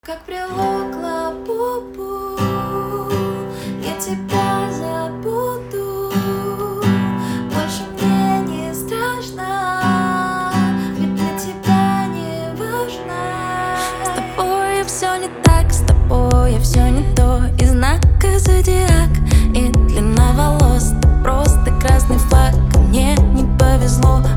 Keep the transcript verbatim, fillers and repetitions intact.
Как привыкла, бу-бу, я тебя забуду. Больше мне не страшно, ведь для тебя не важно. С тобой я все не так, с тобой я все не то. И знака зодиак, и длина волос — ты просто красный флаг. Мне не повезло.